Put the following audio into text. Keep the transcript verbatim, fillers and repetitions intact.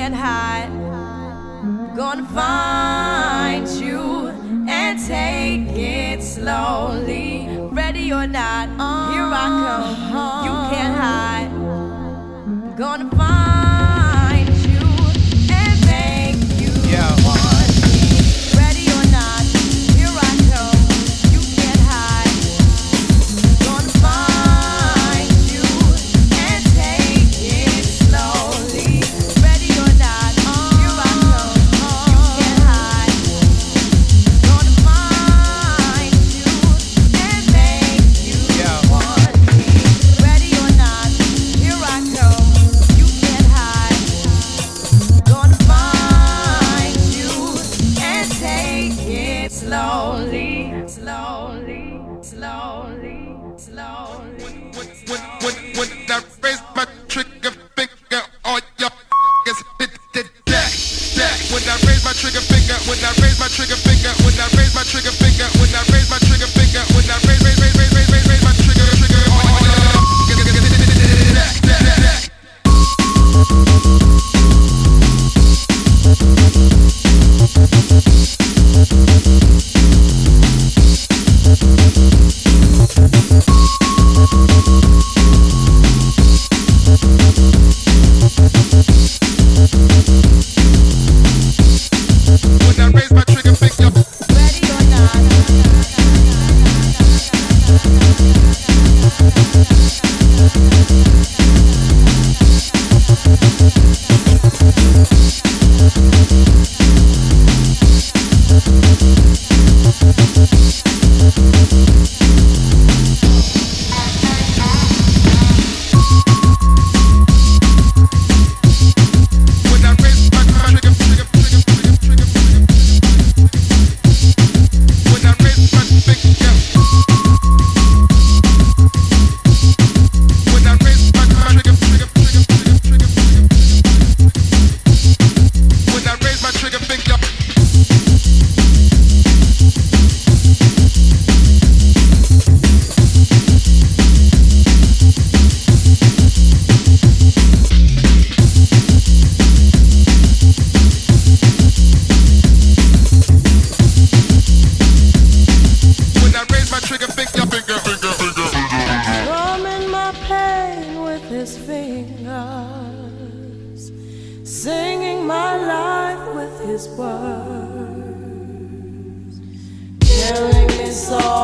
can't hide. Gonna find you and take it slowly. Ready or not, here I come. You can't hide. Gonna find you and make you want me. Ready or not, here I come. You can't hide. Gonna find you and take it slowly. Ready or not, here I come. You can't hide. Gonna find you and make you want me. Ready or not, here I come. You can't hide. Gonna find you and take it slowly, slowly, slowly, slowly. When, when, when I raise my trigger finger, all y'all is hit the deck, deck. When I raise my trigger finger, when I raise my trigger finger, when I raise my trigger finger, when I raise my trigger finger, when I raise, raise, raise, raise, raise, raise, raise my trigger, trigger, all y'all is hit the deck, deck, deck. When I raise my trigger finger, Ready or not. when I raise my trigger, trigger, trigger, trigger, trigger, trigger. When I raise my finger, when I raise my trigger, trigger, trigger, trigger, trigger, trigger. When I raise my trigger finger. When I raise my trigger finger, finger, finger, finger. Drumming my pain with his fingers, singing my life with his words, killing me softly.